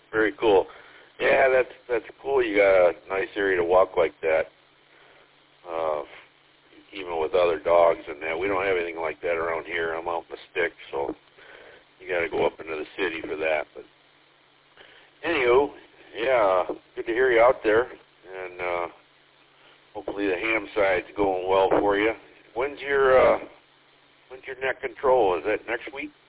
Very cool. Yeah, that's cool. You got a nice area to walk like that, even with other dogs and that. We don't have anything like that around here. I'm out in the sticks, so you got to go up into the city for that. But anywho, yeah, good to hear you out there, and hopefully the ham side's going well for you. When's your neck control? Is that next week?